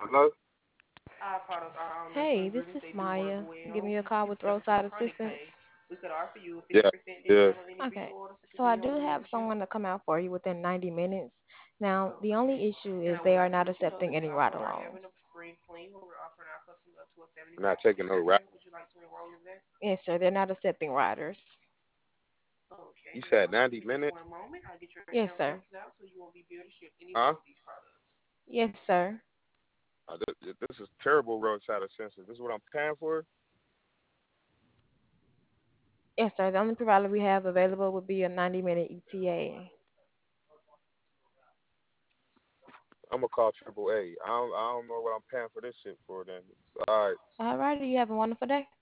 Hello? Hey, this is Maya. Giving you a call with roadside assistance. Yeah, yeah. Okay, so I do have someone to come out for you within 90 minutes. Now, the only issue is they are not accepting any ride alongs. Not taking no rap. Yes, sir, they're not accepting riders. You said 90 minutes? Yes, sir. Huh? Yes, sir. This is terrible roadside assistance. This is what I'm paying for? Yes, sir. The only provider we have available would be a 90-minute ETA. I'm going to call Triple A. I don't know what I'm paying for this shit for then. All right. All righty, you have a wonderful day.